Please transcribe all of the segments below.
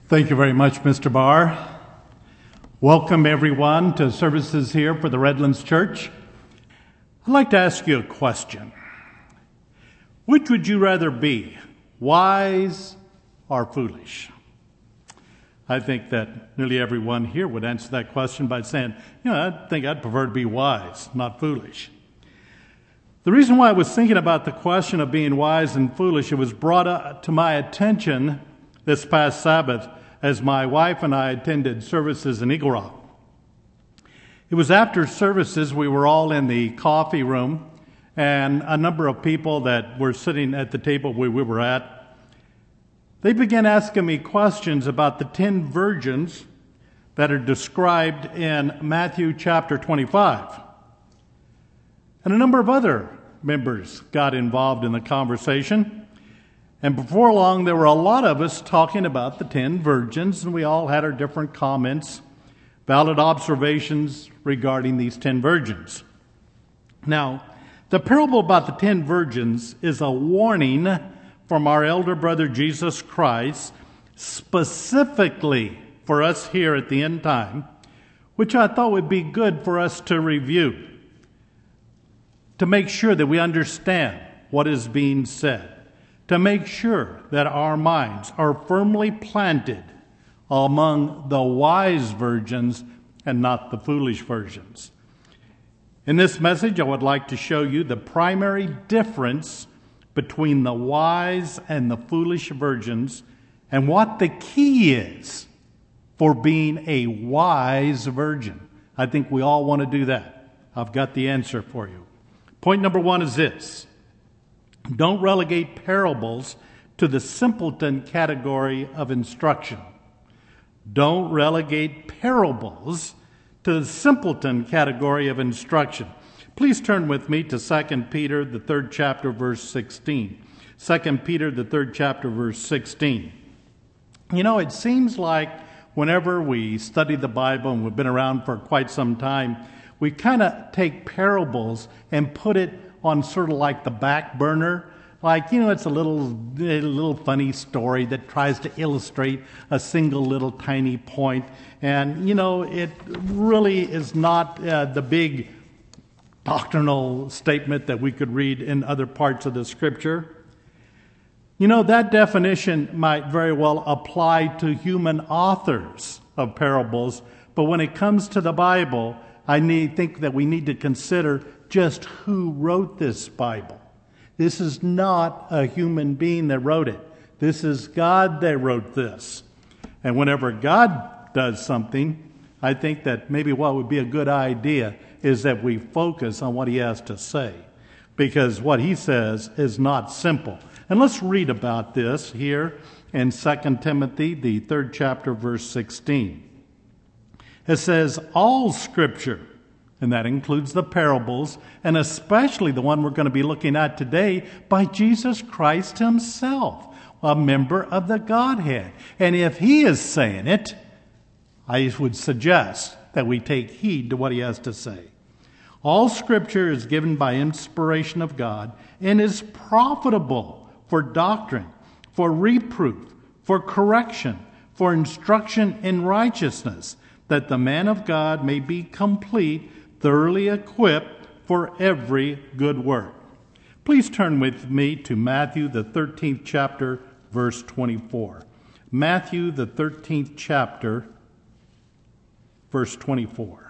Thank you very much, Mr. Barr. Welcome, everyone, to services here for the Redlands Church. I'd like to ask you a question. Which would you rather be, wise or foolish? I think that nearly everyone here would answer that question by saying, I think I'd prefer to be wise, not foolish. The reason why I was thinking about the question of being wise and foolish, it was brought up to my attention this past Sabbath as my wife and I attended services in Eagle Rock. It was after services, we were all in the coffee room, and a number of people that were sitting at the table where we were at, they began asking me questions about the 10 virgins that are described in Matthew chapter 25. And a number of other members got involved in the conversation. And before long, there were a lot of us talking about the 10 virgins, and we all had our different comments, valid observations regarding these 10 virgins. Now, the parable about the 10 virgins is a warning from our elder brother Jesus Christ, specifically for us here at the end time, which I thought would be good for us to review, to make sure that we understand what is being said, to make sure that our minds are firmly planted among the wise virgins and not the foolish virgins. In this message, I would like to show you the primary difference between the wise and the foolish virgins and what the key is for being a wise virgin. I think we all want to do that. I've got the answer for you. Point number one is this. Don't relegate parables to the simpleton category of instruction. Don't relegate parables to the simpleton category of instruction. Please turn with me to 2 Peter, the 3rd chapter, verse 16. 2 Peter, the 3rd chapter, verse 16. It seems like whenever we study the Bible, and we've been around for quite some time, we kind of take parables and put it on sort of like the back burner. It's a little funny story that tries to illustrate a single little tiny point. And, it really is not the big doctrinal statement that we could read in other parts of the Scripture. That definition might very well apply to human authors of parables. But when it comes to the Bible, I think that we need to consider just who wrote this Bible. This is not a human being that wrote it. This is God that wrote this. And whenever God does something, I think that maybe what would be a good idea is that we focus on what he has to say, because what he says is not simple. And let's read about this here in 2 Timothy, the 3rd chapter, verse 16. It says, all Scripture, and that includes the parables, and especially the one we're going to be looking at today, by Jesus Christ himself, a member of the Godhead. And if he is saying it, I would suggest that we take heed to what he has to say. All Scripture is given by inspiration of God and is profitable for doctrine, for reproof, for correction, for instruction in righteousness, that the man of God may be complete, thoroughly equipped for every good work. Please turn with me to Matthew, the 13th chapter, verse 24. Matthew, the 13th chapter, verse 24.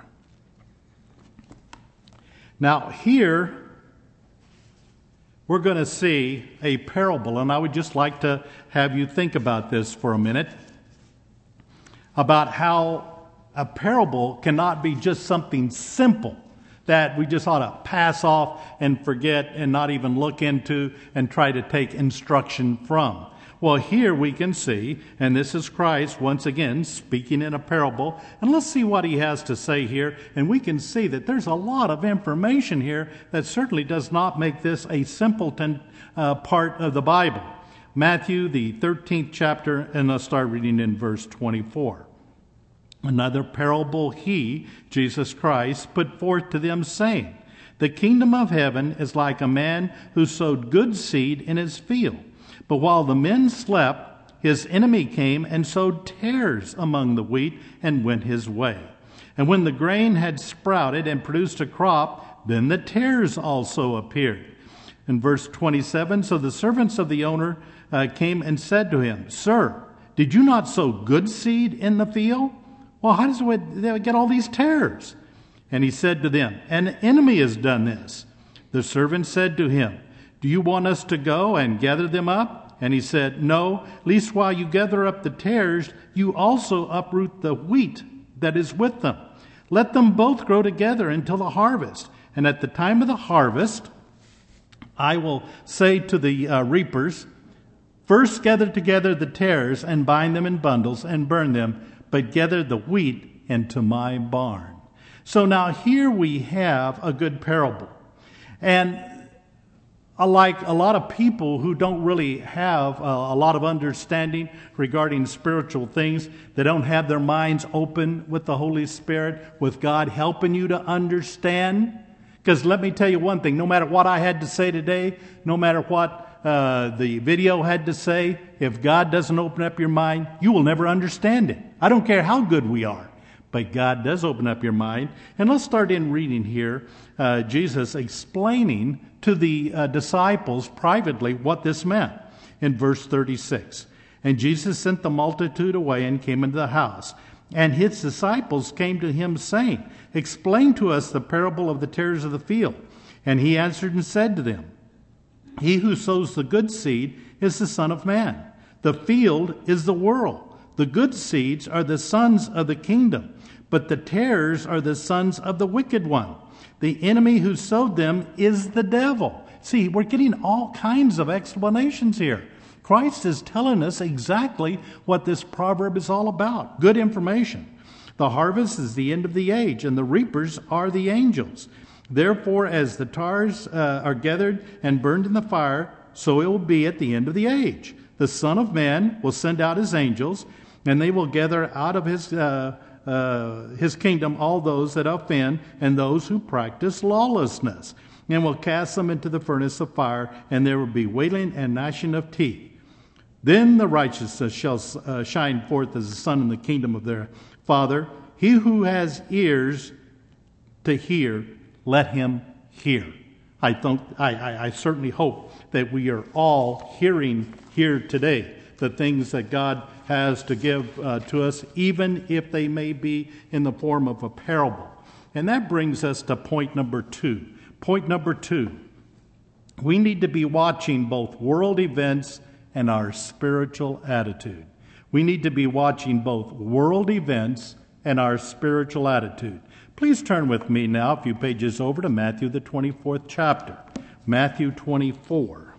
Now here, we're going to see a parable, and I would just like to have you think about this for a minute, about how a parable cannot be just something simple that we just ought to pass off and forget and not even look into and try to take instruction from. Well, here we can see, and this is Christ once again speaking in a parable, and let's see what he has to say here, and we can see that there's a lot of information here that certainly does not make this a simpleton part of the Bible. Matthew, the 13th chapter, and let's start reading in verse 24. Another parable he, Jesus Christ, put forth to them, saying, the kingdom of heaven is like a man who sowed good seed in his field. But while the men slept, his enemy came and sowed tares among the wheat and went his way. And when the grain had sprouted and produced a crop, then the tares also appeared. In verse 27, so the servants of the owner came and said to him, Sir, did you not sow good seed in the field? Well, how does they get all these tares? And he said to them, An enemy has done this. The servant said to him, Do you want us to go and gather them up? And he said, No, least while you gather up the tares, you also uproot the wheat that is with them. Let them both grow together until the harvest. And at the time of the harvest, I will say to the reapers, First gather together the tares and bind them in bundles and burn them, but gather the wheat into my barn. So now here we have a good parable. And like a lot of people who don't really have a lot of understanding regarding spiritual things, they don't have their minds open with the Holy Spirit, with God helping you to understand. Because let me tell you one thing, no matter what I had to say today, no matter what the video had to say, if God doesn't open up your mind, you will never understand it. I don't care how good we are, but God does open up your mind. And let's start in reading here, Jesus explaining to the disciples privately what this meant in verse 36. And Jesus sent the multitude away and came into the house. And his disciples came to him saying, Explain to us the parable of the tares of the field. And he answered and said to them, He who sows the good seed is the Son of Man. The field is the world. The good seeds are the sons of the kingdom, but the tares are the sons of the wicked one. The enemy who sowed them is the devil. See, we're getting all kinds of explanations here. Christ is telling us exactly what this proverb is all about. Good information. The harvest is the end of the age, and the reapers are the angels. Therefore, as the tares are gathered and burned in the fire, so it will be at the end of the age. The Son of Man will send out his angels, and they will gather out of his kingdom all those that offend and those who practice lawlessness, and will cast them into the furnace of fire, and there will be wailing and gnashing of teeth. Then the righteous shall shine forth as the sun in the kingdom of their Father. He who has ears to hear, let him hear. I certainly hope that we are all hearing here today the things that God has to give to us, even if they may be in the form of a parable. And that brings us to point number 2. Point number 2, we need to be watching both world events and our spiritual attitude. We need to be watching both world events and our spiritual attitude. Please turn with me now a few pages over to Matthew, the 24th chapter. Matthew 24.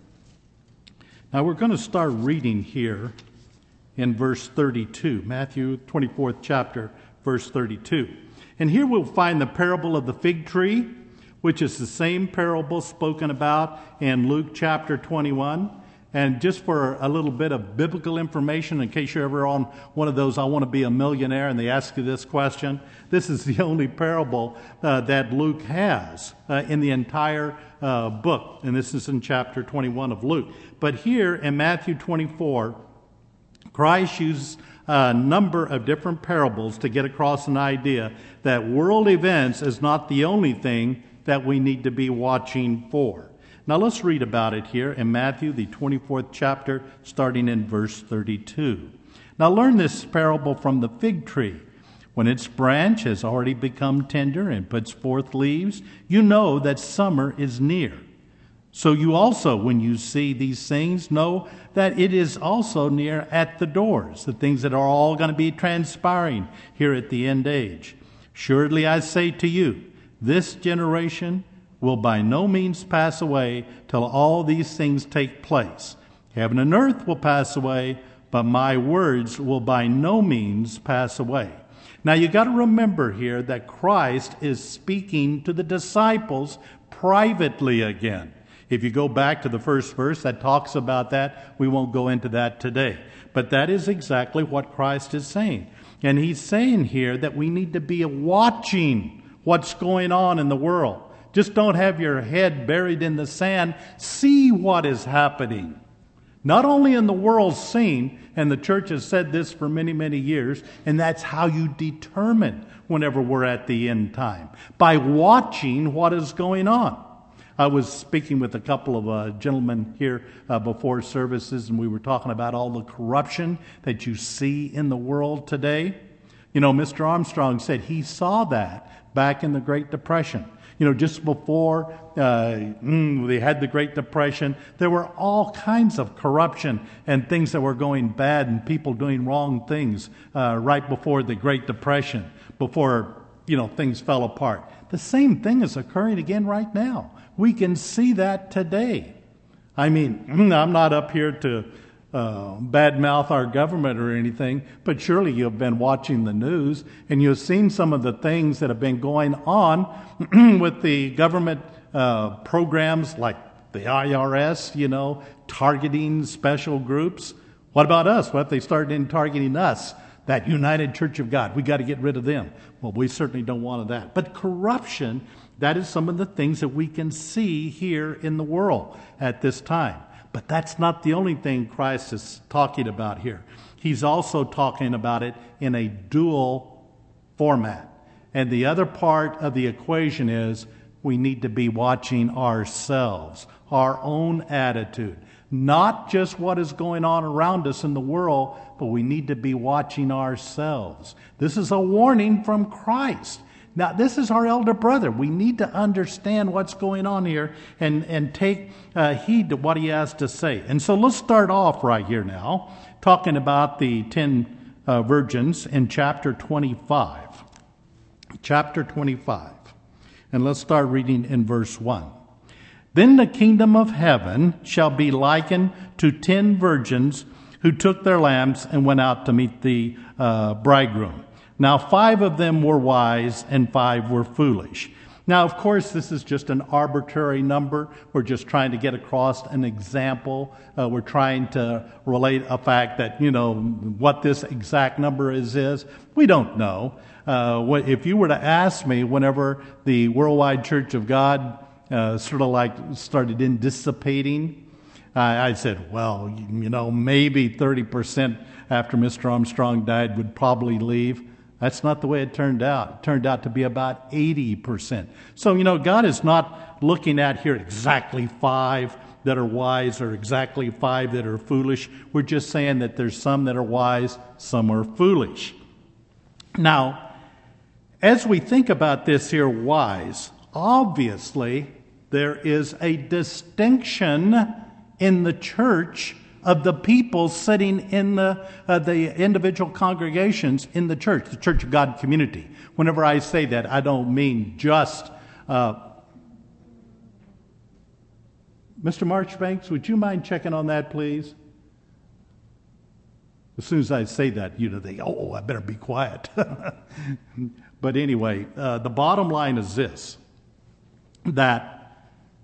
Now we're going to start reading here in verse 32. Matthew 24th chapter, verse 32. And here we'll find the parable of the fig tree, which is the same parable spoken about in Luke chapter 21. And just for a little bit of biblical information, in case you're ever on one of those, I want to be a millionaire, and they ask you this question, this is the only parable that Luke has in the entire book. And this is in chapter 21 of Luke. But here in Matthew 24, Christ uses a number of different parables to get across an idea that world events is not the only thing that we need to be watching for. Now let's read about it here in Matthew, the 24th chapter, starting in verse 32. Now learn this parable from the fig tree. When its branch has already become tender and puts forth leaves, you know that summer is near. So you also, when you see these things, know that it is also near at the doors, the things that are all going to be transpiring here at the end age. Surely I say to you, this generation will by no means pass away till all these things take place. Heaven and earth will pass away, but my words will by no means pass away. Now you got to remember here that Christ is speaking to the disciples privately again. If you go back to the first verse that talks about that, we won't go into that today. But that is exactly what Christ is saying. And he's saying here that we need to be watching what's going on in the world. Just don't have your head buried in the sand. See what is happening. Not only in the world scene, and the church has said this for many, many years, and that's how you determine whenever we're at the end time, by watching what is going on. I was speaking with a couple of gentlemen here before services, and we were talking about all the corruption that you see in the world today. You know, Mr. Armstrong said he saw that back in the Great Depression. You know, just before they had the Great Depression, there were all kinds of corruption and things that were going bad and people doing wrong things right before the Great Depression, before, things fell apart. The same thing is occurring again right now. We can see that today. I mean, I'm not up here to badmouth our government or anything, but surely you've been watching the news and you've seen some of the things that have been going on with the government programs like the IRS, targeting special groups. What about us? What if they started targeting us? That United Church of God, we got to get rid of them. Well, we certainly don't want that. But corruption, that is some of the things that we can see here in the world at this time. But that's not the only thing Christ is talking about here. He's also talking about it in a dual format. And the other part of the equation is we need to be watching ourselves, our own attitude. Not just what is going on around us in the world, but we need to be watching ourselves. This is a warning from Christ. Now, this is our elder brother. We need to understand what's going on here and take heed to what he has to say. And so let's start off right here now, talking about the 10 virgins in chapter 25. Chapter 25. And let's start reading in verse 1. Then the kingdom of heaven shall be likened to 10 virgins who took their lamps and went out to meet the bridegroom. Now 5 of them were wise and 5 were foolish. Now, of course, this is just an arbitrary number. We're just trying to get across an example. We're trying to relate a fact that, what this exact number is. We don't know. If you were to ask me whenever the Worldwide Church of God started dissipating, I said, well, maybe 30% after Mr. Armstrong died would probably leave. That's not the way it turned out. It turned out to be about 80%. So, God is not looking at here exactly 5 that are wise or exactly 5 that are foolish. We're just saying that there's some that are wise, some are foolish. Now, as we think about this here, wise, obviously there is a distinction in the church of the people sitting in the individual congregations in the Church of God community. Whenever I say that, I don't mean just... Mr. Marchbanks, would you mind checking on that, please? As soon as I say that, they, I better be quiet. But anyway, the bottom line is this, that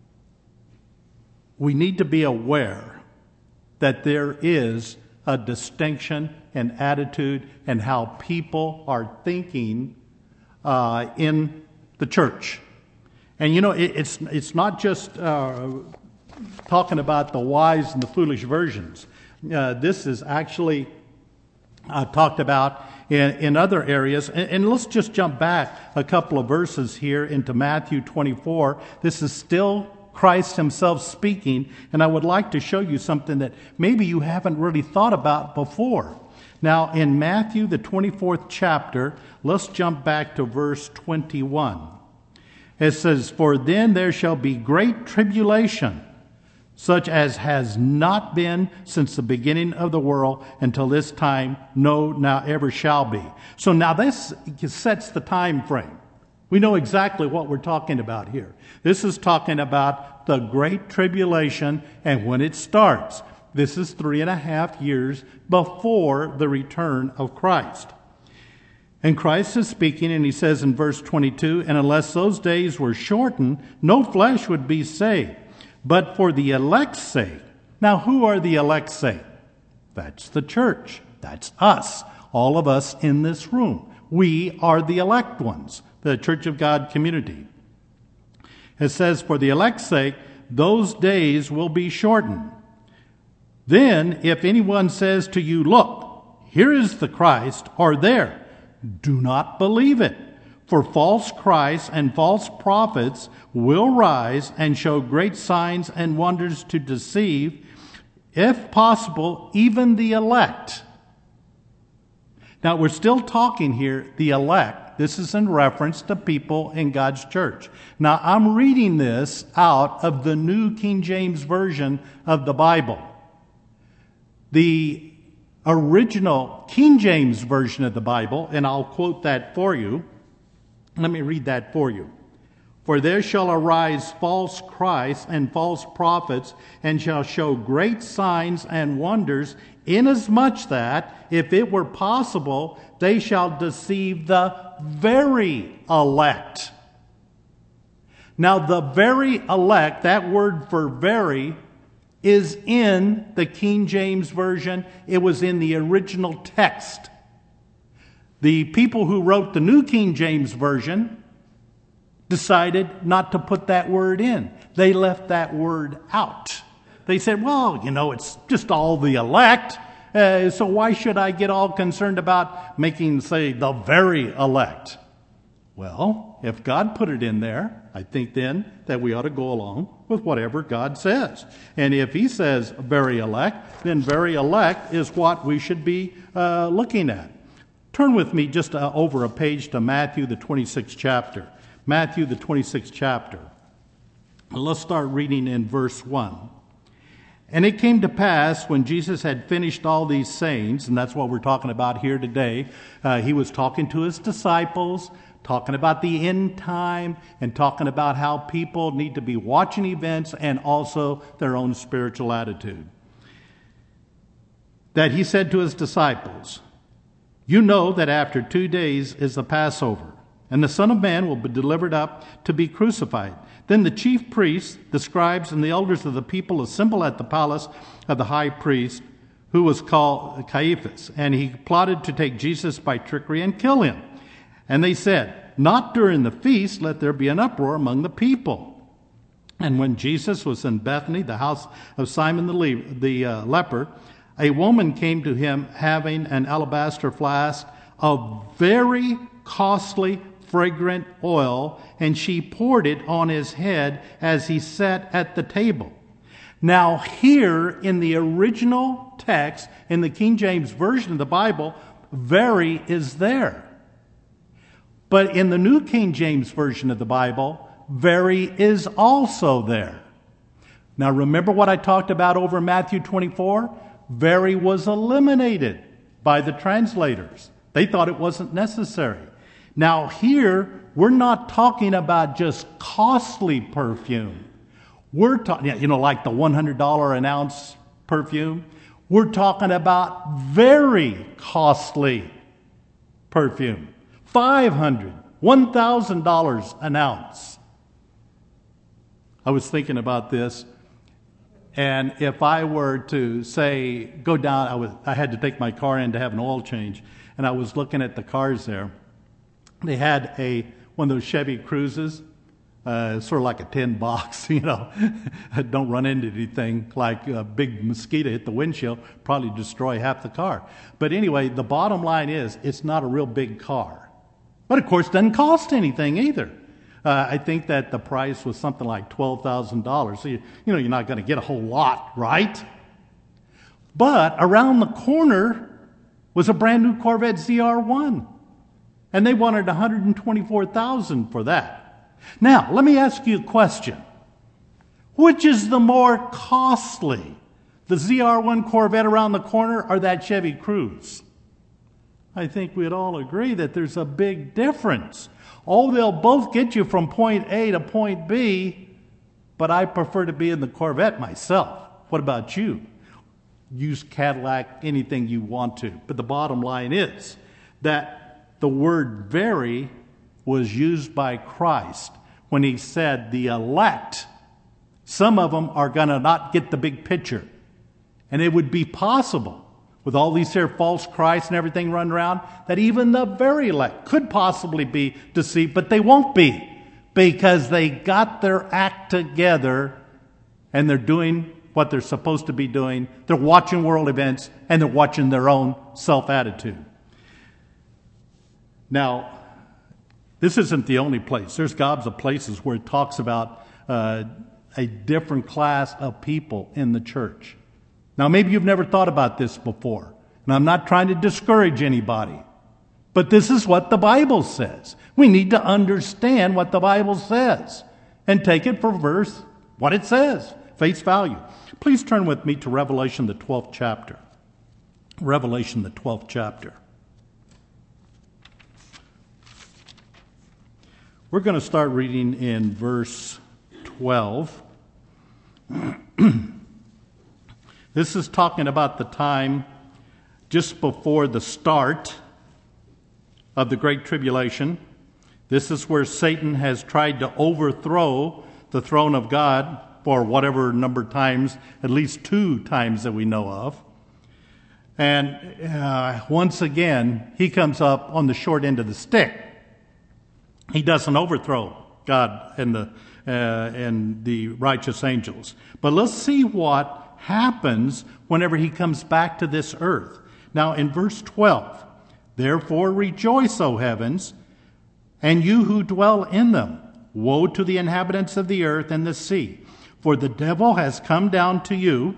we need to be aware that there is a distinction in attitude and how people are thinking in the church. And it's not just talking about the wise and the foolish versions. This is actually talked about in other areas. And let's just jump back a couple of verses here into Matthew 24. This is still Christ himself speaking, and I would like to show you something that maybe you haven't really thought about before. Now, in Matthew, the 24th chapter, let's jump back to verse 21. It says, "For then there shall be great tribulation, such as has not been since the beginning of the world until this time, no, now ever shall be." So now this sets the time frame. We know exactly what we're talking about here. This is talking about the Great Tribulation and when it starts. This is 3.5 years before the return of Christ. And Christ is speaking, and he says in verse 22, "And unless those days were shortened, no flesh would be saved. But for the elect's sake." Now, who are the elect's sake? That's the church. That's us. All of us in this room. We are the elect ones. The Church of God community. It says, "For the elect's sake, those days will be shortened." Then if anyone says to you, look, here is the Christ, or there, do not believe it. For false Christs and false prophets will rise and show great signs and wonders to deceive, if possible, even the elect. Now, we're still talking here, the elect. This is in reference to people in God's church. Now, I'm reading this out of the New King James Version of the Bible. The original King James Version of the Bible, and I'll quote that for you. Let me read that for you. For there shall arise false Christs and false prophets, and shall show great signs and wonders, inasmuch that, if it were possible, they shall deceive the very elect. Now, the very elect, that word for very, is in the King James Version. It was in the original text. The people who wrote the New King James Version decided not to put that word in. They left that word out. They said, well, it's just all the elect, so why should I get all concerned about making, say, the very elect? Well, if God put it in there, I think then that we ought to go along with whatever God says. And if he says very elect, then very elect is what we should be looking at. Turn with me just over a page to Matthew, the 26th chapter. Matthew, the 26th chapter. Let's start reading in verse 1. And it came to pass when Jesus had finished all these sayings, and that's what we're talking about here today, he was talking to his disciples, talking about the end time, and talking about how people need to be watching events and also their own spiritual attitude. That he said to his disciples, you know that after 2 days is the Passover, and the Son of Man will be delivered up to be crucified. Then the chief priests, the scribes, and the elders of the people assembled at the palace of the high priest, who was called Caiaphas, and he plotted to take Jesus by trickery and kill him. And they said, not during the feast let there be an uproar among the people. And when Jesus was in Bethany, the house of Simon the leper, a woman came to him having an alabaster flask of very costly fragrant oil, and she poured it on his head as he sat at the table. Now here in the original text, in the King James Version of the Bible, very is there. But in the New King James Version of the Bible, very is also there. Now remember what I talked about over Matthew 24? Very was eliminated by the translators. They thought it wasn't necessary. Now here, we're not talking about just costly perfume. We're talking, like the $100 an ounce perfume. We're talking about very costly perfume. $500, $1,000 an ounce. I was thinking about this. And if I were to say, go down, I had to take my car in to have an oil change, and I was looking at the cars there. They had one of those Chevy Cruzes, sort of like a tin box, Don't run into anything like a big mosquito hit the windshield, probably destroy half the car. But anyway, the bottom line is, it's not a real big car. But of course, it doesn't cost anything either. I think that the price was something like $12,000. So, you're not going to get a whole lot, right? But around the corner was a brand new Corvette ZR1. And they wanted $124,000 for that. Now, let me ask you a question. Which is the more costly? The ZR1 Corvette around the corner or that Chevy Cruze? I think we'd all agree that there's a big difference. Oh, they'll both get you from point A to point B, but I prefer to be in the Corvette myself. What about you? Use Cadillac, anything you want to. But the bottom line is that the word very was used by Christ when he said the elect, some of them are going to not get the big picture. And it would be possible, with all these here false Christs and everything running around, that even the very elect could possibly be deceived, but they won't be, because they got their act together and they're doing what they're supposed to be doing. They're watching world events, and they're watching their own self-attitude. Now, this isn't the only place. There's gobs of places where it talks about a different class of people in the church. Now, maybe you've never thought about this before, and I'm not trying to discourage anybody, but this is what the Bible says. We need to understand what the Bible says and take it for verse, what it says, face value. Please turn with me to Revelation, the 12th chapter. Revelation, the 12th chapter. We're going to start reading in verse 12. This is talking about the time just before the start of the Great Tribulation. This is where Satan has tried to overthrow the throne of God for whatever number of times, at least 2 times that we know of. And once again, he comes up on the short end of the stick. He doesn't overthrow God and the righteous angels. But let's see what happens whenever he comes back to this earth. Now in verse 12, therefore rejoice, O heavens, and you who dwell in them. Woe to the inhabitants of the earth and the sea, for the devil has come down to you,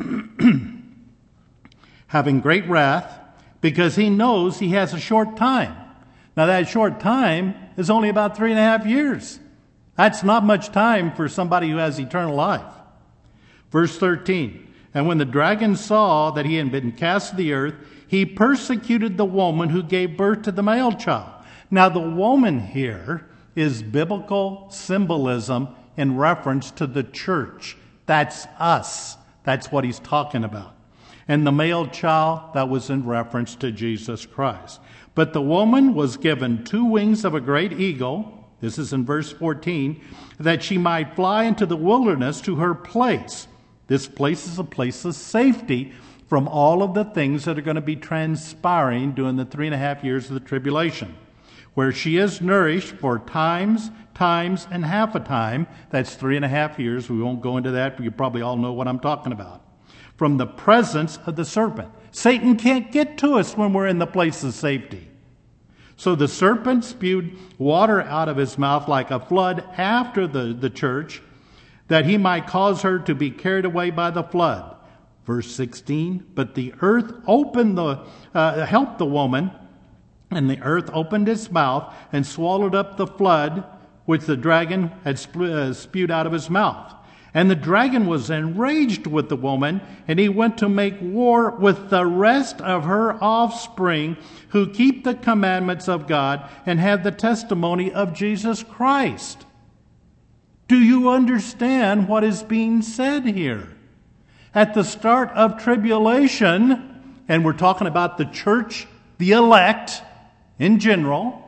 having great wrath, because he knows he has a short time. Now that short time is only about 3.5 years. That's not much time for somebody who has eternal life. Verse 13, and when the dragon saw that he had been cast to the earth, he persecuted the woman who gave birth to the male child. Now the woman here is biblical symbolism in reference to the church. That's us. That's what he's talking about. And the male child, that was in reference to Jesus Christ. But the woman was given 2 wings of a great eagle, this is in verse 14, that she might fly into the wilderness to her place. This place is a place of safety from all of the things that are going to be transpiring during the 3.5 years of the tribulation, where she is nourished for times, and half a time. That's 3.5 years. We won't go into that, but you probably all know what I'm talking about. From the presence of the serpent. Satan can't get to us when we're in the place of safety. So the serpent spewed water out of his mouth like a flood after the church, that he might cause her to be carried away by the flood. Verse 16, but the earth helped the woman, and the earth opened its mouth and swallowed up the flood which the dragon had spewed out of his mouth. And the dragon was enraged with the woman, and he went to make war with the rest of her offspring who keep the commandments of God and have the testimony of Jesus Christ. Do you understand what is being said here? At the start of tribulation, and we're talking about the church, the elect in general,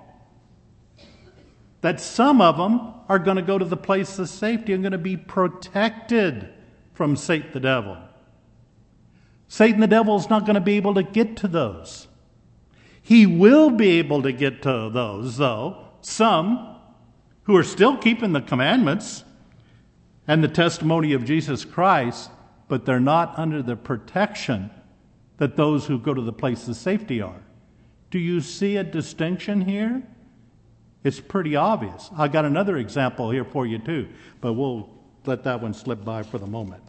that some of them are going to go to the place of safety and going to be protected from Satan the devil. Satan the devil is not going to be able to get to those. He will be able to get to those, though, some who are still keeping the commandments and the testimony of Jesus Christ, but they're not under the protection that those who go to the place of safety are. Do you see a distinction here? It's pretty obvious. I got another example here for you too, but we'll let that one slip by for the moment.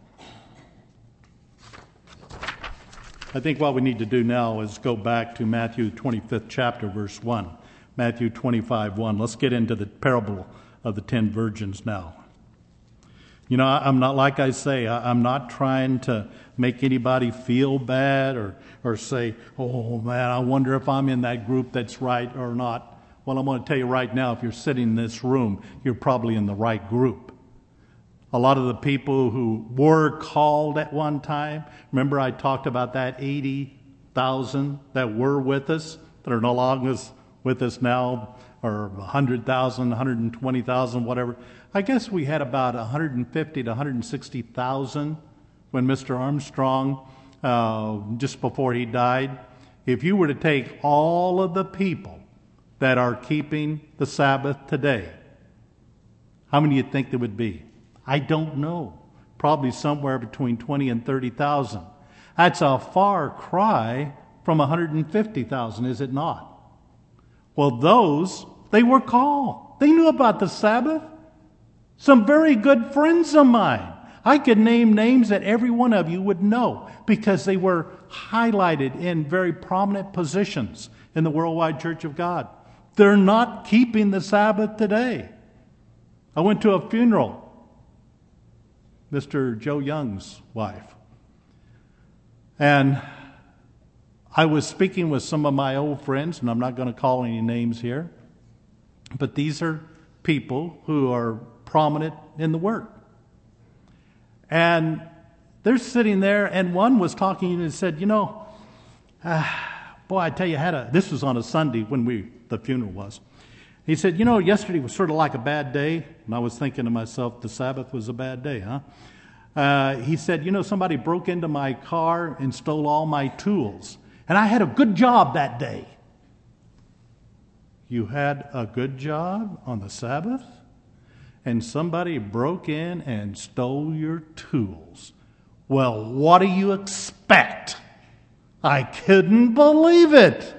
I think what we need to do now is go back to Matthew 25th chapter, verse 1. Matthew 25:1. Let's get into the parable of the 10 virgins now. You know, I'm not, like I say, I'm not trying to make anybody feel bad or say, oh man, I wonder if I'm in that group that's right or not. Well, I'm going to tell you right now, if you're sitting in this room, you're probably in the right group. A lot of the people who were called at one time, remember I talked about that 80,000 that were with us, that are no longer with us now, or 100,000, 120,000, whatever. I guess we had about 150 to 160,000 when Mr. Armstrong, just before he died. If you were to take all of the people that are keeping the Sabbath today, how many do you think there would be? I don't know. probably somewhere between 20 and 30,000. That's a far cry from 150,000, is it not? Well, those, they were called. They knew about the Sabbath. Some very good friends of mine. I could name names that every one of you would know because they were highlighted in very prominent positions in the Worldwide Church of God. They're not keeping the Sabbath today. I went to a funeral, Mr. Joe Young's wife. And I was speaking with some of my old friends, and I'm not going to call any names here, but these are people who are prominent in the work. And they're sitting there, and one was talking and said, boy, I tell you, this was on a Sunday when the funeral was. He said, yesterday was sort of like a bad day. And I was thinking to myself, the Sabbath was a bad day, huh? He said, somebody broke into my car and stole all my tools. And I had a good job that day. You had a good job on the Sabbath? And somebody broke in and stole your tools. Well, what do you expect? I couldn't believe it.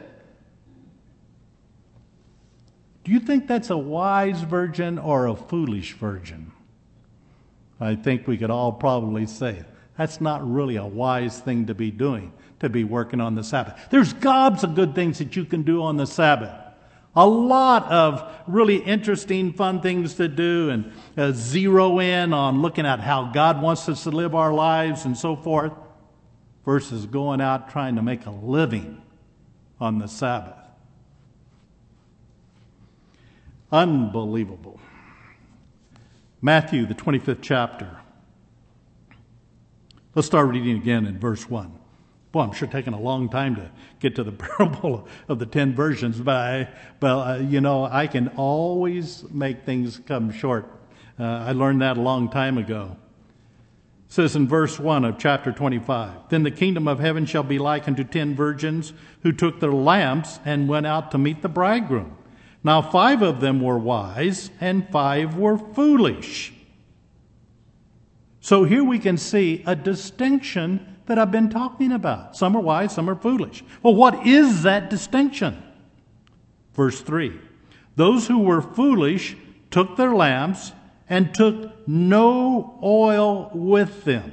Do you think that's a wise virgin or a foolish virgin? I think we could all probably say that's not really a wise thing to be doing, to be working on the Sabbath. There's gobs of good things that you can do on the Sabbath. A lot of really interesting, fun things to do and zero in on looking at how God wants us to live our lives and so forth versus going out trying to make a living on the Sabbath. Unbelievable. Matthew, the 25th chapter. Let's start reading again in verse 1. Boy, I'm sure taking a long time to get to the parable of the 10 virgins, but I can always make things come short. I learned that a long time ago. It says in verse 1 of chapter 25, "Then the kingdom of heaven shall be like unto 10 virgins who took their lamps and went out to meet the bridegroom. Now 5 of them were wise and 5 were foolish." So here we can see a distinction that I've been talking about. Some are wise, some are foolish. Well, what is that distinction? Verse 3, "Those who were foolish took their lamps and took no oil with them."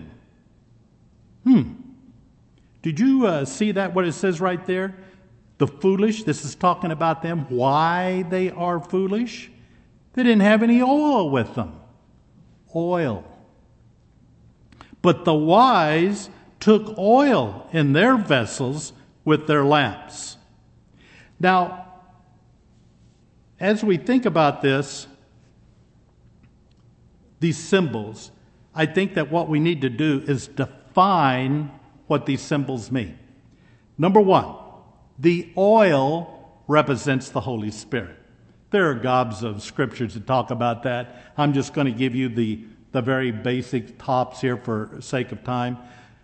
Did you see that, what it says right there? The foolish, this is talking about them, why they are foolish. They didn't have any oil with them. Oil. But the wise took oil in their vessels with their lamps. Now, as we think about this, these symbols, I think that what we need to do is define what these symbols mean. Number 1, the oil represents the Holy Spirit. There are gobs of scriptures that talk about that. I'm just going to give you the very basic tops here for sake of time.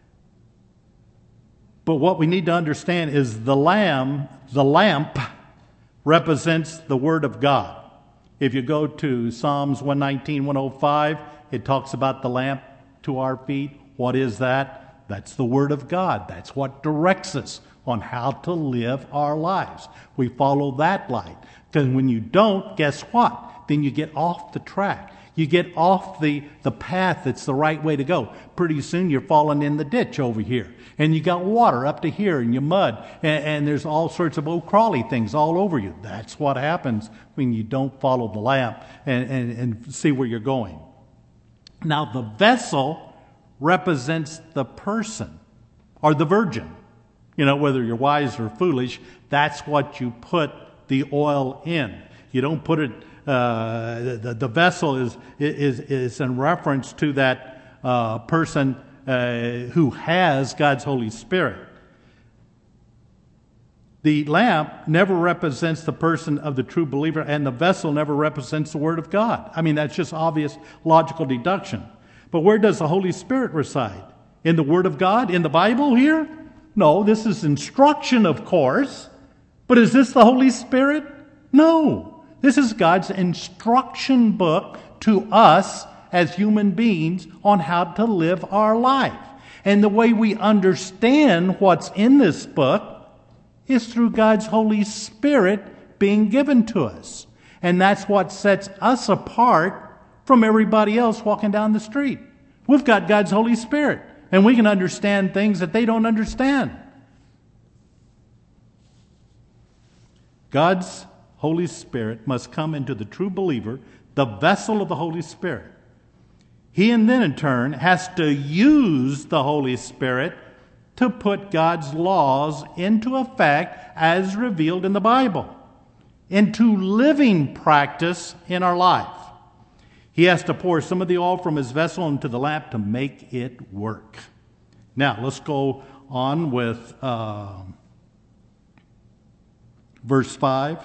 But what we need to understand is the lamp represents the Word of God. If you go to Psalms 119, 105, it talks about the lamp to our feet. What is that? That's the Word of God. That's what directs us on how to live our lives. We follow that light. Because when you don't, guess what? Then you get off the track. You get off the path that's the right way to go. Pretty soon you're falling in the ditch over here. And you got water up to here and you mud. And there's all sorts of old crawly things all over you. That's what happens when you don't follow the lamp and see where you're going. Now the vessel represents the person or the virgin. Whether you're wise or foolish, that's what you put the oil in. You don't put it. The vessel is in reference to that person who has God's Holy Spirit. The lamp never represents the person of the true believer, and the vessel never represents the Word of God. I mean, that's just obvious logical deduction. But where does the Holy Spirit reside? In the Word of God? In the Bible here? No, this is instruction, of course. But is this the Holy Spirit? No. This is God's instruction book to us as human beings on how to live our life. And the way we understand what's in this book is through God's Holy Spirit being given to us. And that's what sets us apart from everybody else walking down the street. We've got God's Holy Spirit, and we can understand things that they don't understand. God's Holy Spirit must come into the true believer, the vessel of the Holy Spirit. He then in turn has to use the Holy Spirit to put God's laws into effect as revealed in the Bible, into living practice in our life. He has to pour some of the oil from his vessel into the lamp to make it work. Now, let's go on with verse 5.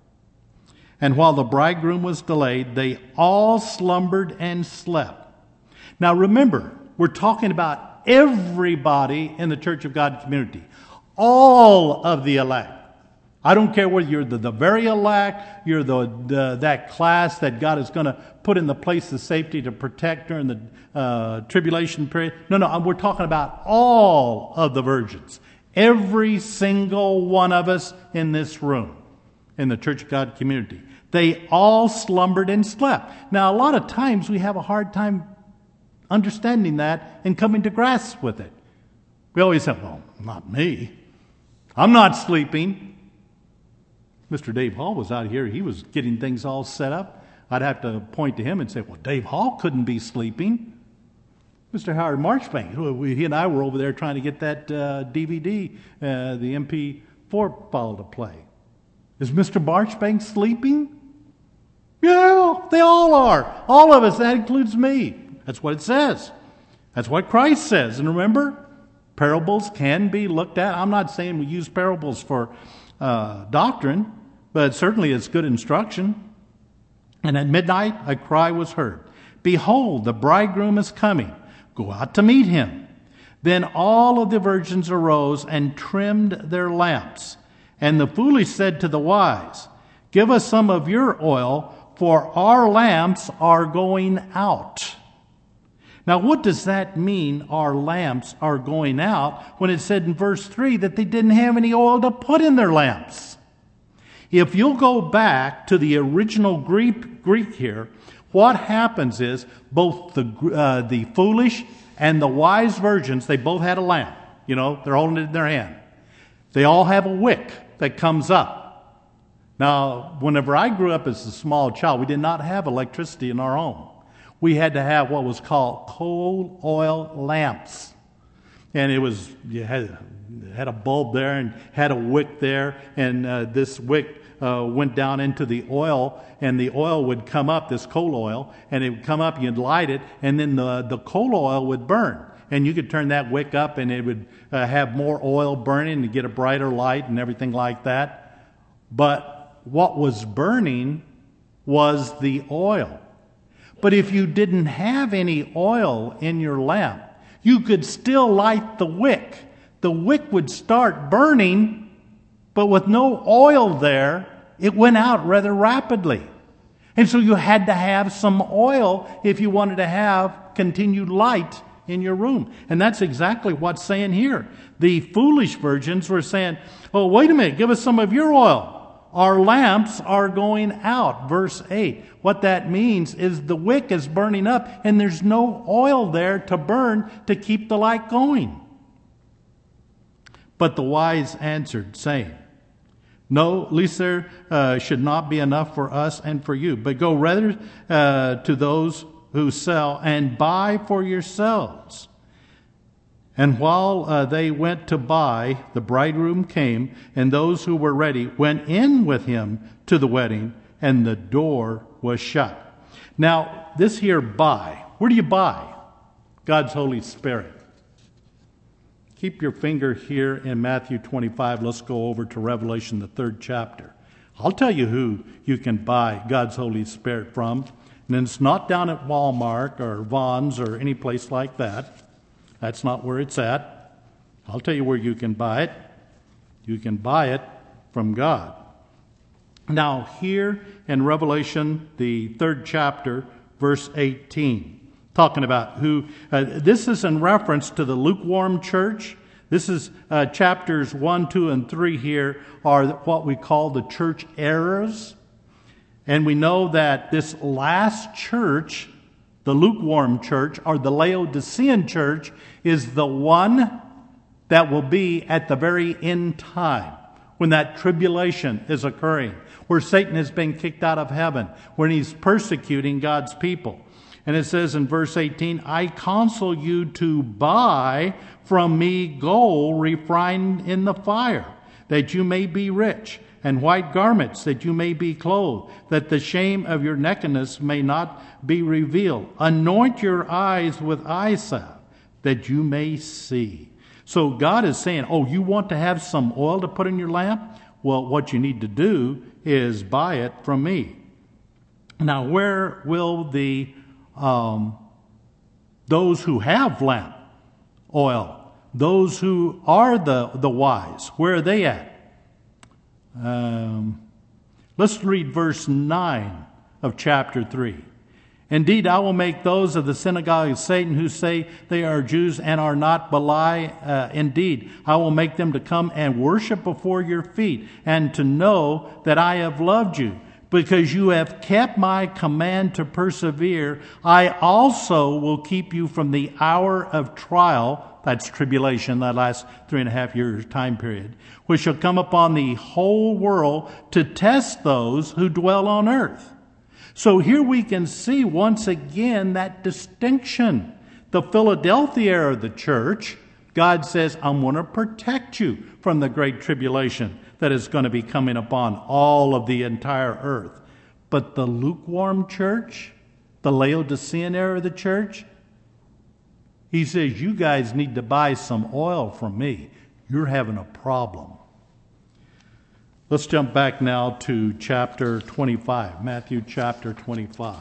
And while the bridegroom was delayed, they all slumbered and slept. Now remember, we're talking about everybody in the Church of God community. All of the elect. I don't care whether you're the very elect, you're that class that God is going to put in the place of safety to protect during the tribulation period. No, we're talking about all of the virgins. Every single one of us in this room, in the Church of God community. They all slumbered and slept. Now, a lot of times we have a hard time understanding that and coming to grasp with it. We always say, well, not me. I'm not sleeping. Mr. Dave Hall was out here. He was getting things all set up. I'd have to point to him and say, well, Dave Hall couldn't be sleeping. Mr. Howard Marchbank, he and I were over there trying to get that DVD, the MP4 file to play. Is Mr. Marchbank sleeping? Yeah, they all are. All of us. That includes me. That's what it says. That's what Christ says. And remember, parables can be looked at. I'm not saying we use parables for doctrine, but certainly it's good instruction. And at midnight a cry was heard. Behold, the bridegroom is coming. Go out to meet him. Then all of the virgins arose and trimmed their lamps. And the foolish said to the wise, give us some of your oil, for our lamps are going out. Now, what does that mean, our lamps are going out, when it said in verse 3 that they didn't have any oil to put in their lamps? If you'll go back to the original Greek here, what happens is both the foolish and the wise virgins, they both had a lamp. You know, they're holding it in their hand. They all have a wick that comes up. Now, whenever I grew up as a small child, we did not have electricity in our home. We had to have what was called coal oil lamps. And you had a bulb there and had a wick there, and this wick went down into the oil, and the oil would come up, this coal oil, and it would come up, you'd light it, and then the coal oil would burn. And you could turn that wick up, and it would have more oil burning to get a brighter light and everything like that. But what was burning was the oil. But if you didn't have any oil in your lamp, you could still light the wick. The wick would start burning, but with no oil there, it went out rather rapidly. And so you had to have some oil if you wanted to have continued light in your room. And that's exactly what's saying here. The foolish virgins were saying, oh, wait a minute, give us some of your oil. Our lamps are going out. Verse 8. What that means is the wick is burning up and there's no oil there to burn to keep the light going. But the wise answered, saying, no, at least there should not be enough for us and for you, but go rather to those who sell and buy for yourselves. And while they went to buy, the bridegroom came, and those who were ready went in with him to the wedding, and the door was shut. Now, this here buy, where do you buy? God's Holy Spirit. Keep your finger here in Matthew 25. Let's go over to Revelation, the 3rd chapter. I'll tell you who you can buy God's Holy Spirit from. And it's not down at Walmart or Vons or any place like that. That's not where it's at. I'll tell you where you can buy it. You can buy it from God. Now, here in Revelation, the 3rd chapter, verse 18. talking about who, this is in reference to the lukewarm church. This is chapters 1, 2, and 3 here are what we call the church eras. And we know that this last church, the lukewarm church, or the Laodicean church, is the one that will be at the very end time, when that tribulation is occurring, where Satan has been kicked out of heaven, when he's persecuting God's people. And it says in verse 18, I counsel you to buy from me gold refined in the fire, that you may be rich, and white garments, that you may be clothed, that the shame of your nakedness may not be revealed. Anoint your eyes with eye salve, that you may see. So God is saying, oh, you want to have some oil to put in your lamp? Well, what you need to do is buy it from me. Now, where will those who have lamp oil, those who are the wise, where are they at? Let's read verse 9 of chapter 3. Indeed, I will make those of the synagogue of Satan who say they are Jews and are not, but lie. Indeed, I will make them to come and worship before your feet, and to know that I have loved you. Because you have kept my command to persevere, I also will keep you from the hour of trial, that's tribulation, that last 3.5 years time period, which shall come upon the whole world to test those who dwell on earth. So here we can see once again that distinction. The Philadelphia era of the church, God says, I'm going to protect you from the great tribulation that is going to be coming upon all of the entire earth. But the lukewarm church, the Laodicean era of the church, he says, you guys need to buy some oil from me. You're having a problem. Let's jump back now to chapter 25, Matthew chapter 25.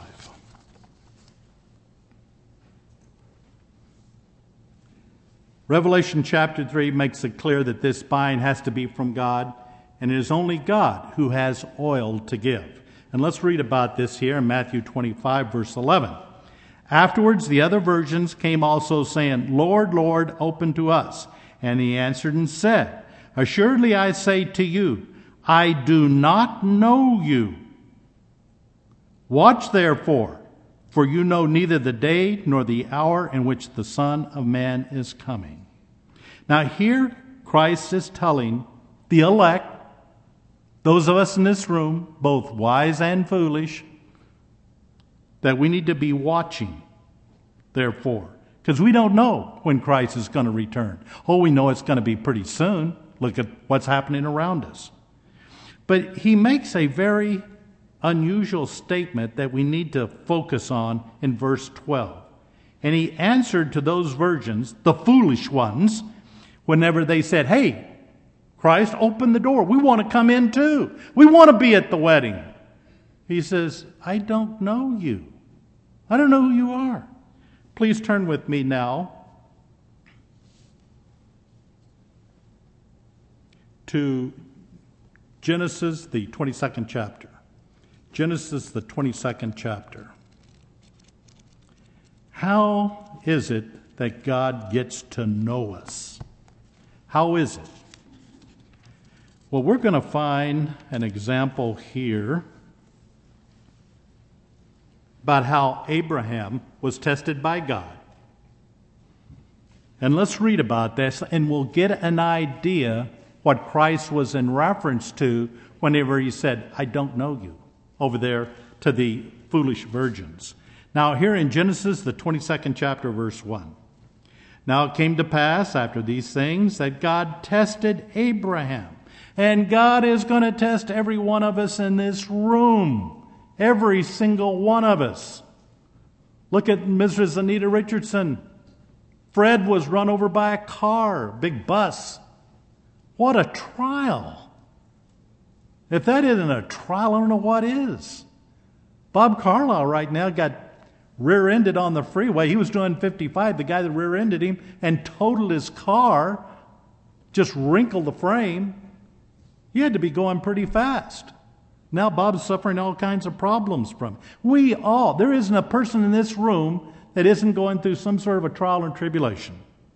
Revelation chapter 3 makes it clear that this buying has to be from God, and it is only God who has oil to give. And let's read about this here in Matthew 25, verse 11. Afterwards, the other virgins came also, saying, Lord, Lord, open to us. And he answered and said, Assuredly I say to you, I do not know you. Watch therefore, for you know neither the day nor the hour in which the Son of Man is coming. Now here Christ is telling the elect, those of us in this room, both wise and foolish, that we need to be watching, therefore. Because we don't know when Christ is going to return. Oh, we know it's going to be pretty soon. Look at what's happening around us. But he makes a very unusual statement that we need to focus on in verse 12. And he answered to those virgins, the foolish ones, whenever they said, Hey, Christ, open the door. We want to come in too. We want to be at the wedding. He says, I don't know you. I don't know who you are. Please turn with me now to Genesis, the 22nd chapter. Genesis, the 22nd chapter. How is it that God gets to know us? How is it? Well, we're going to find an example here about how Abraham was tested by God. And let's read about this, and we'll get an idea what Christ was in reference to whenever he said, I don't know you, over there to the foolish virgins. Now here in Genesis, the 22nd chapter, verse 1. Now it came to pass after these things that God tested Abraham. And God is going to test every one of us in this room. Every single one of us. Look at Mrs. Anita Richardson. Fred was run over by a car, big bus. What a trial. If that isn't a trial, I don't know what is. Bob Carlisle right now got rear-ended on the freeway. He was doing 55. The guy that rear-ended him and totaled his car, just wrinkled the frame. He had to be going pretty fast. Now Bob's suffering all kinds of problems from it. There isn't a person in this room that isn't going through some sort of a trial and tribulation.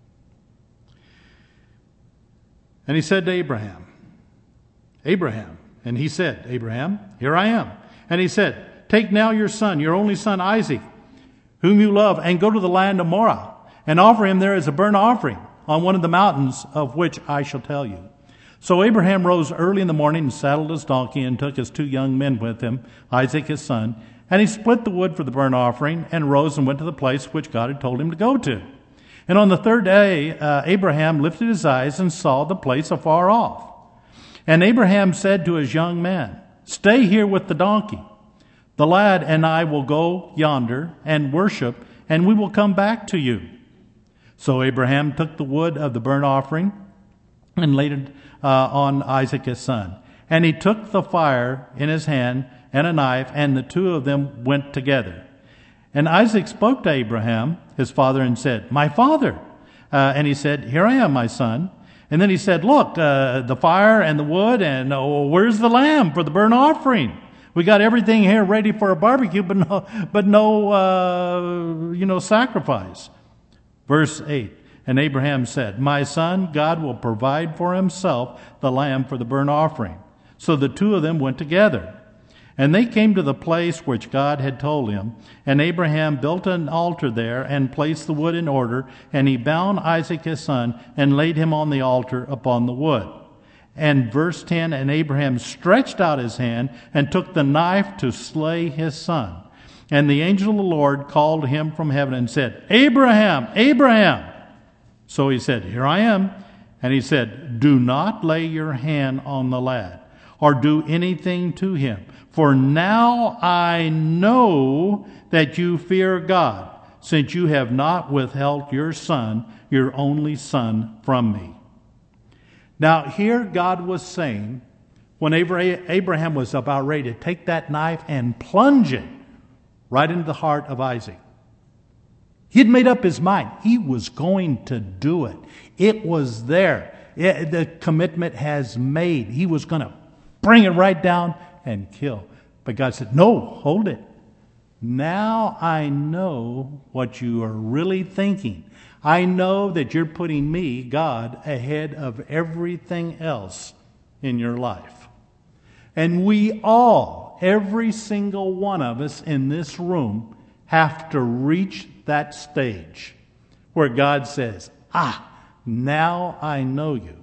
And he said to Abraham, Abraham. And he said, Abraham, here I am. And he said, take now your son, your only son Isaac, whom you love, and go to the land of Moriah, and offer him there as a burnt offering on one of the mountains of which I shall tell you. So Abraham rose early in the morning and saddled his donkey and took his 2 young men with him, Isaac his son, and he split the wood for the burnt offering and rose and went to the place which God had told him to go to. And on the 3rd day, Abraham lifted his eyes and saw the place afar off. And Abraham said to his young man, stay here with the donkey. The lad and I will go yonder and worship, and we will come back to you. So Abraham took the wood of the burnt offering and laid it on Isaac his son. And he took the fire in his hand and a knife, and the 2 of them went together. And Isaac spoke to Abraham, his father, and said, my father. And he said, here I am, my son. And then he said, look, the fire and the wood, and where's the lamb for the burnt offering? We got everything here ready for a barbecue, but no sacrifice. Verse 8, and Abraham said, my son, God will provide for himself the lamb for the burnt offering. So the 2 of them went together. And they came to the place which God had told him. And Abraham built an altar there and placed the wood in order. And he bound Isaac his son and laid him on the altar upon the wood. And verse 10, and Abraham stretched out his hand and took the knife to slay his son. And the angel of the Lord called him from heaven and said, Abraham, Abraham. So he said, here I am. And he said, do not lay your hand on the lad or do anything to him. For now I know that you fear God, since you have not withheld your son, your only son, from me. Now here God was saying, when Abraham was about ready to take that knife and plunge it right into the heart of Isaac, he had made up his mind. He was going to do it. It was there. The commitment has made. He was going to bring it right down and kill. But God said, no, hold it. Now I know what you are really thinking. I know that you're putting me, God, ahead of everything else in your life. And we all, every single one of us in this room, have to reach that stage where God says, now I know you.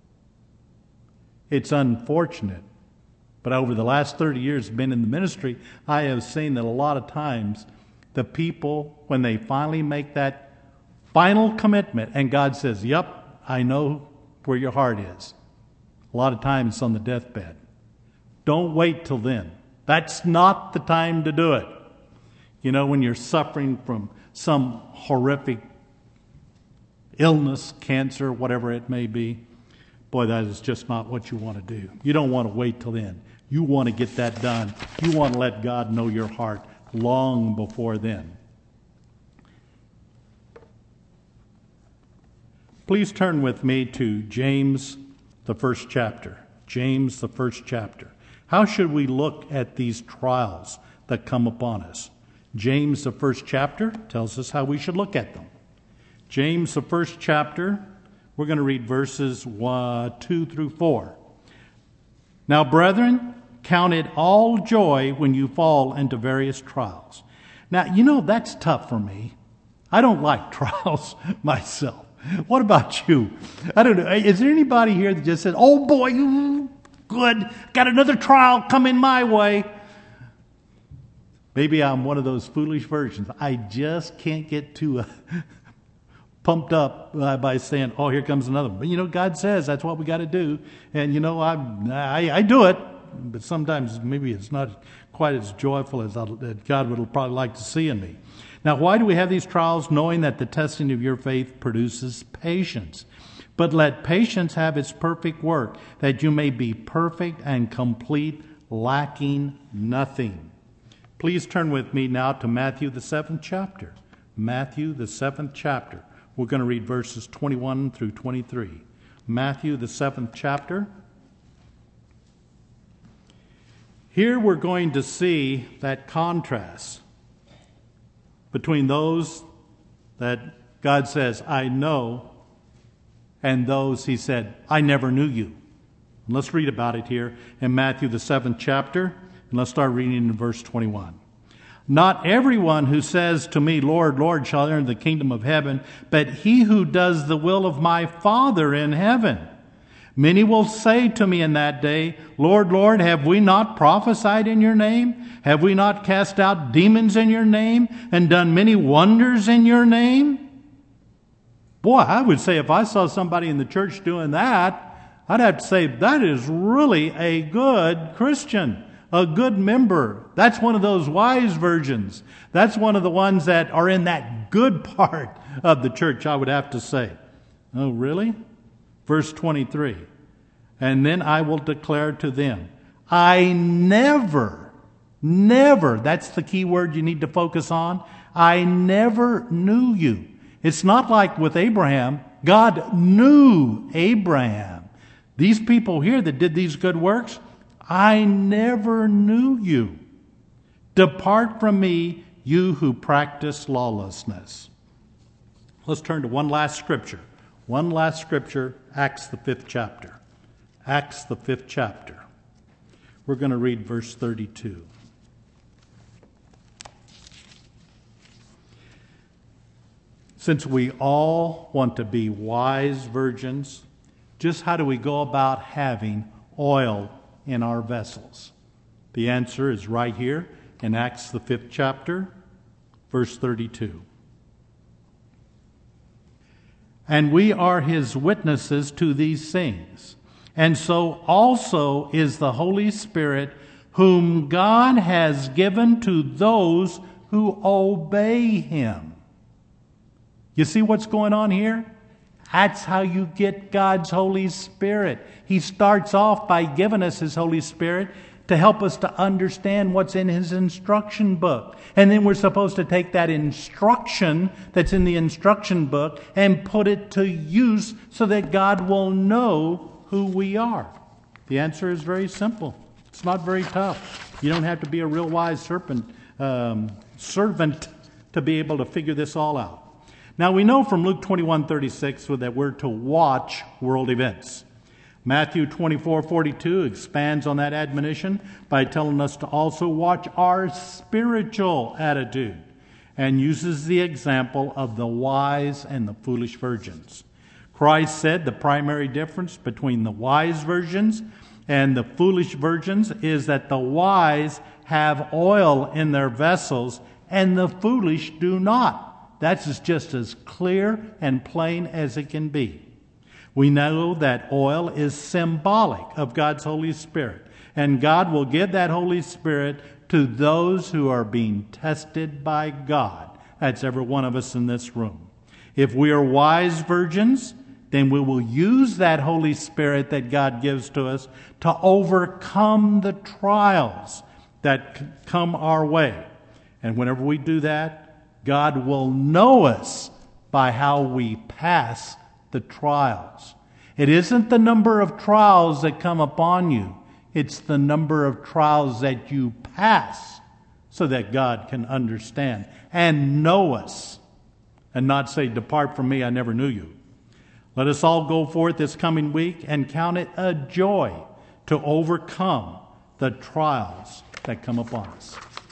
It's unfortunate, but over the last 30 years been in the ministry, I have seen that a lot of times the people, when they finally make that final commitment and God says, yep, I know where your heart is, a lot of times it's on the deathbed. Don't wait till then. That's not the time to do it. You know, when you're suffering from some horrific illness, cancer, whatever it may be, boy, that is just not what you want to do. You don't want to wait till then. You want to get that done. You want to let God know your heart long before then. Please turn with me to James, the 1st chapter. James, the 1st chapter. How should we look at these trials that come upon us? James, the 1st chapter, tells us how we should look at them. James, the 1st chapter, we're going to read verses 2 through 4. Now, brethren, count it all joy when you fall into various trials. Now, you know, that's tough for me. I don't like trials myself. What about you? I don't know. Is there anybody here that just says, oh boy, good, got another trial coming my way? Maybe I'm one of those foolish versions. I just can't get too pumped up by saying, oh, here comes another one. But you know, God says that's what we got to do. And you know, I do it, but sometimes maybe it's not quite as joyful as God would probably like to see in me. Now, why do we have these trials? Knowing that the testing of your faith produces patience. But let patience have its perfect work, that you may be perfect and complete, lacking nothing. Please turn with me now to Matthew, the 7th chapter. Matthew, the 7th chapter. We're going to read verses 21 through 23. Matthew, the 7th chapter. Here we're going to see that contrast between those that God says, I know, and those he said, I never knew you. And let's read about it here in Matthew, the 7th chapter, and let's start reading in verse 21. Not everyone who says to me, Lord, Lord, shall enter the kingdom of heaven, but he who does the will of my Father in heaven. Many will say to me in that day, Lord, Lord, have we not prophesied in your name? Have we not cast out demons in your name and done many wonders in your name? Boy, I would say if I saw somebody in the church doing that, I'd have to say that is really a good Christian, a good member. That's one of those wise virgins. That's one of the ones that are in that good part of the church, I would have to say. Oh, really? Verse 23, and then I will declare to them, I never, that's the key word you need to focus on, I never knew you. It's not like with Abraham. God knew Abraham. These people here that did these good works, I never knew you. Depart from me, you who practice lawlessness. Let's turn to one last scripture. One last scripture, Acts the 5th chapter. Acts the 5th chapter. We're going to read verse 32. Since we all want to be wise virgins, just how do we go about having oil in our vessels? The answer is right here in Acts the 5th chapter, verse 32. And we are his witnesses to these things. And so also is the Holy Spirit, whom God has given to those who obey him. You see what's going on here? That's how you get God's Holy Spirit. He starts off by giving us his Holy Spirit to help us to understand what's in his instruction book. And then we're supposed to take that instruction that's in the instruction book and put it to use so that God will know who we are. The answer is very simple. It's not very tough. You don't have to be a real wise servant to be able to figure this all out. Now we know from Luke 21:36 that we're to watch world events. Matthew 24:42 expands on that admonition by telling us to also watch our spiritual attitude and uses the example of the wise and the foolish virgins. Christ said the primary difference between the wise virgins and the foolish virgins is that the wise have oil in their vessels and the foolish do not. That's just as clear and plain as it can be. We know that oil is symbolic of God's Holy Spirit, and God will give that Holy Spirit to those who are being tested by God. That's every one of us in this room. If we are wise virgins, then we will use that Holy Spirit that God gives to us to overcome the trials that come our way. And whenever we do that, God will know us by how we pass the trials. It isn't the number of trials that come upon you. It's the number of trials that you pass so that God can understand and know us and not say, depart from me, I never knew you. Let us all go forth this coming week and count it a joy to overcome the trials that come upon us.